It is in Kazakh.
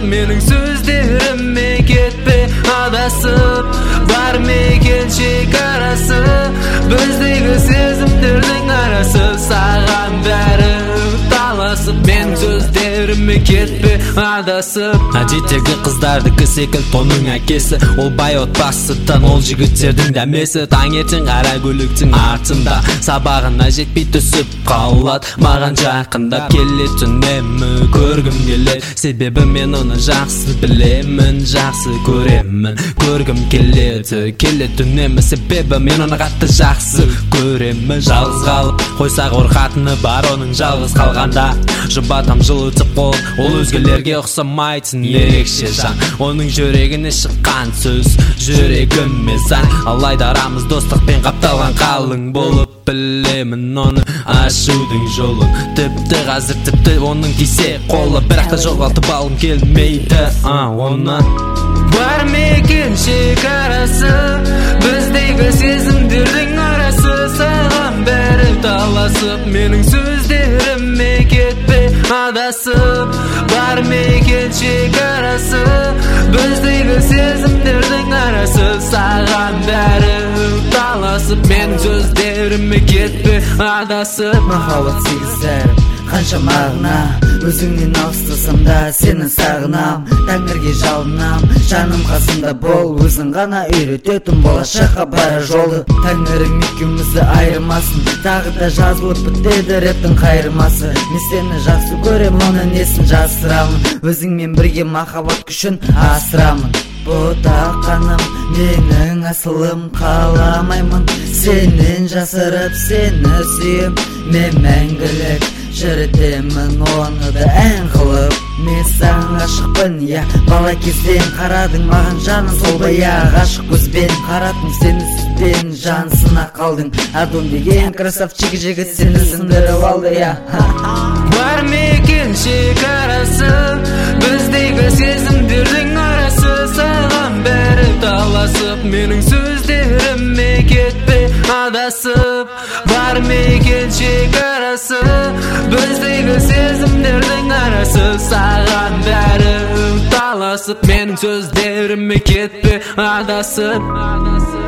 Mening sözlerimme ketpe adasıp Bar meken çekarası Bizdeki sezimlerden arası Sağan beri talasıp Mening sözlerimme ketpe adasıp Ajitegi kızdardıkı sekil tonun akesi Ol bay otbasıdan ol jigitlerдің дәмесі Таңертең қара көліктің артында Сабағына жетпей түсіп қалады Маған жақындап келеді үнемі көргім келеді Себебі мен оны жақсы білемін Жақсы көремін Көргім келеді үнемі Себебі мен оны қатты жақсы көремін Жалғыз қалып қойсақ орқатыны бар оның жалғыз қалғанда Жұбатам жылытып қол Ол өзгелерге ұқсамайтын ерекше жан Оның жүрегіне шыққан сөз Жүрегіме сан Алайда арамыз достықпен қапталған қалың болып Білемін оны ашудың жолын Тіпті қазір тіпті оның тисе қолы Бірақ та жоғалтып алғым келмейді оны Бар мекен шекарасы Біздегі сезімдердің арасы Саған бәрі таласып Менің сөздеріме кетпе адасып Бар мекен шекарасы Біздегі сезімдердің арасы Саған бәрі таласып Менің сөздеріме кетпе адасып Махаббат сегіздер қанша мағына Өзіңнен алыстасам да сені сағынам Тәңірге жалынам Жаным қасымда бол Өзің ғана үйрететін болашаққа барар жолды Тәңірім екеумізді айырмасын Тағы да жазылып бітеді рэптің қайырмасы Мен сені жақсы көрем оны несін жасырамын Өзіңмен бірге махаббат күшін асырамын Ботақаным менің асылым қаламаймын Сенен жасырып сені сүйем Мен мәңгілік жүретемін оны да ән қылып Мен саған ғашықпын, я бала кезден Қарадың маған жанын солбай, я ғашық көзбен Қарадың сені сүзбен, жанысына қалдың Адон деген красавчик жігіт сені сындырып алды, я Бар мекен шекарасы Біздегі сезімдердің арасы Саған бәрі таласып Менің сөздеріме кетпе адасып Бар мекен шекарасы Біздегі сезімдердің арасы Саған бәрі таласып Менің сөздеріме кетпе адасып